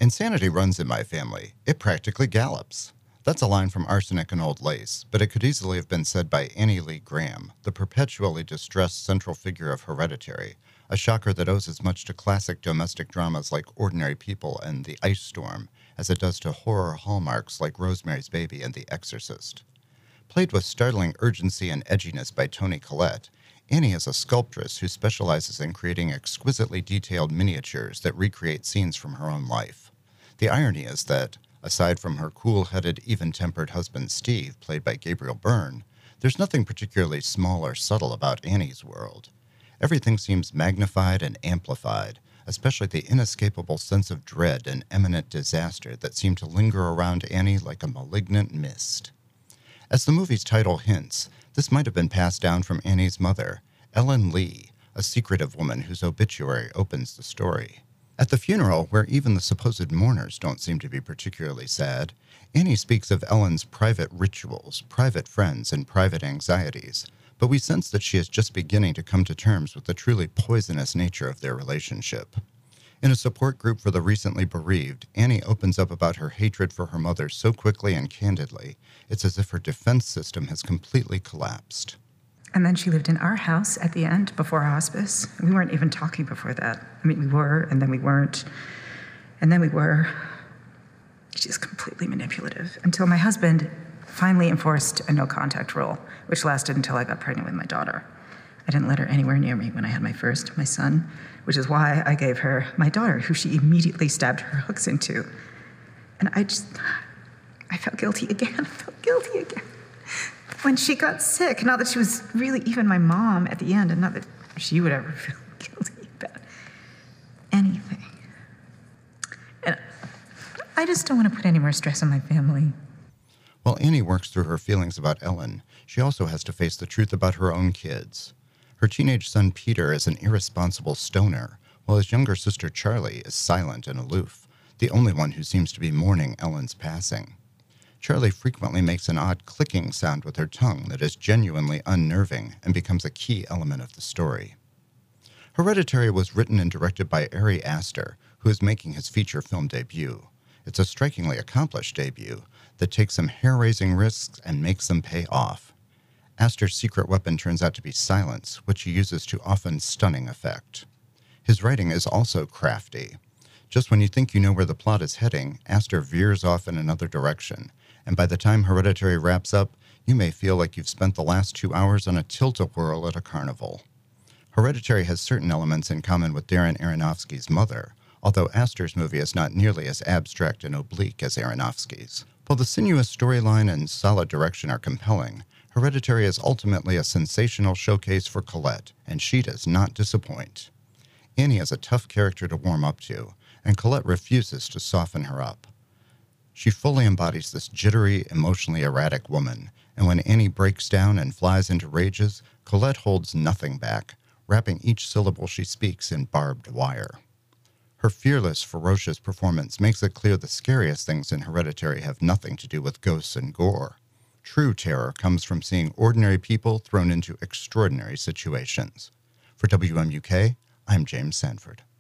Insanity runs in my family. It practically gallops. That's a line from Arsenic and Old Lace, but it could easily have been said by Annie Lee Graham, the perpetually distressed central figure of Hereditary, a shocker that owes as much to classic domestic dramas like Ordinary People and The Ice Storm as it does to horror hallmarks like Rosemary's Baby and The Exorcist. Played with startling urgency and edginess by Toni Collette, Annie is a sculptress who specializes in creating exquisitely detailed miniatures that recreate scenes from her own life. The irony is that, aside from her cool-headed, even-tempered husband Steve, played by Gabriel Byrne, there's nothing particularly small or subtle about Annie's world. Everything seems magnified and amplified, especially the inescapable sense of dread and imminent disaster that seem to linger around Annie like a malignant mist. As the movie's title hints, this might have been passed down from Annie's mother, Ellen Lee, a secretive woman whose obituary opens the story. At the funeral, where even the supposed mourners don't seem to be particularly sad, Annie speaks of Ellen's private rituals, private friends, and private anxieties, but we sense that she is just beginning to come to terms with the truly poisonous nature of their relationship. In a support group for the recently bereaved, Annie opens up about her hatred for her mother so quickly and candidly, it's as if her defense system has completely collapsed. And then she lived in our house at the end, before hospice. We weren't even talking before that. I mean, we were, and then we weren't. And then we were. She's completely manipulative. Until my husband finally enforced a no-contact rule, which lasted until I got pregnant with my daughter. I didn't let her anywhere near me when I had my son, which is why I gave her my daughter, who she immediately stabbed her hooks into. And I felt guilty again. When she got sick, not that she was really even my mom at the end, and not that she would ever feel guilty about anything. And I just don't want to put any more stress on my family. While Annie works through her feelings about Ellen, she also has to face the truth about her own kids. Her teenage son Peter is an irresponsible stoner, while his younger sister Charlie is silent and aloof, the only one who seems to be mourning Ellen's passing. Charlie frequently makes an odd clicking sound with her tongue that is genuinely unnerving and becomes a key element of the story. Hereditary was written and directed by Ari Aster, who is making his feature film debut. It's a strikingly accomplished debut that takes some hair-raising risks and makes them pay off. Aster's secret weapon turns out to be silence, which he uses to often stunning effect. His writing is also crafty. Just when you think you know where the plot is heading, Aster veers off in another direction, and by the time Hereditary wraps up, you may feel like you've spent the last 2 hours on a tilt-a-whirl at a carnival. Hereditary has certain elements in common with Darren Aronofsky's Mother, although Aster's movie is not nearly as abstract and oblique as Aronofsky's. While the sinuous storyline and solid direction are compelling, Hereditary is ultimately a sensational showcase for Collette, and she does not disappoint. Annie is a tough character to warm up to, and Collette refuses to soften her up. She fully embodies this jittery, emotionally erratic woman, and when Annie breaks down and flies into rages, Collette holds nothing back, wrapping each syllable she speaks in barbed wire. Her fearless, ferocious performance makes it clear the scariest things in Hereditary have nothing to do with ghosts and gore. True terror comes from seeing ordinary people thrown into extraordinary situations. For WMUK, I'm James Sanford.